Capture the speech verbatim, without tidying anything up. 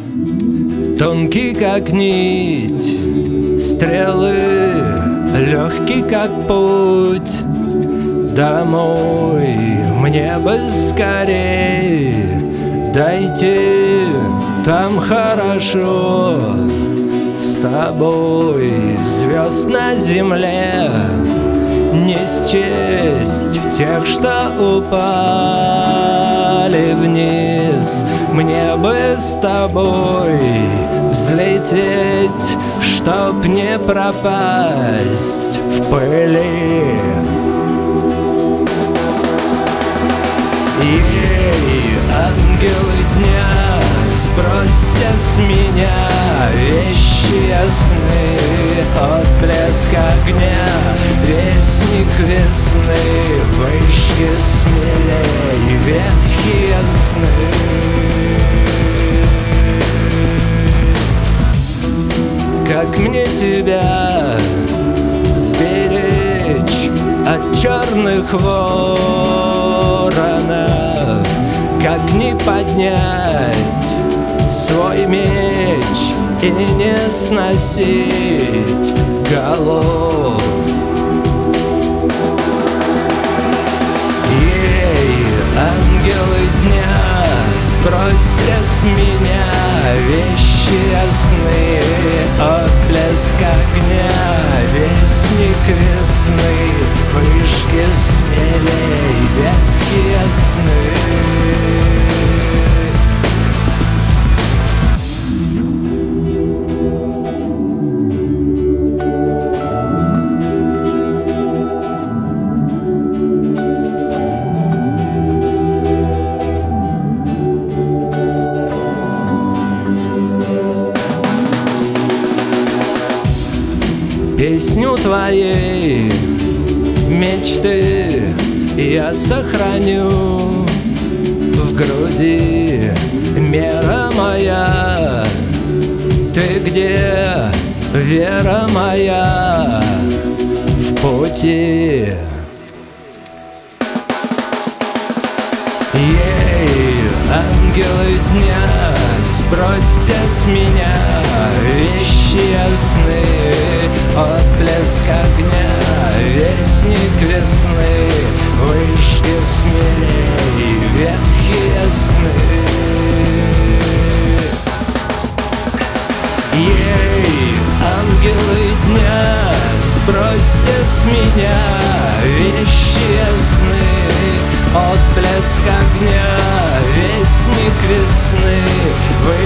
тонкий как нить, стрелы легкий как путь. Домой мне бы скорей дойти, там хорошо. С тобой звезд на земле не счесть тех, что упали вниз. Мне бы с тобой взлететь, чтоб не пропасть в пыли. Ей, ангелы дня, сбросьте с меня вещи ясны, отблеск огня, вестник весны, вышки смелей, ветхие сны. Как мне тебя сберечь от черных воронов? Как не поднять свой меч и не сносить голов? Ей, ангелы дня, сбросьте с меня вещи ясны, отблеск огня, вестник весны, вышки смелей, ветхие сны. Песню твоей мечты я сохраню в груди. Мера моя, ты где, вера моя в пути? Ей, ангелы дня, сбросьте с меня вещи ясны, отблеск огня, вестник весны, вышки смелей, ветхие сны. Ей, ангелы дня, сбросьте с меня вещи ясны, отблеск огня, вестник весны,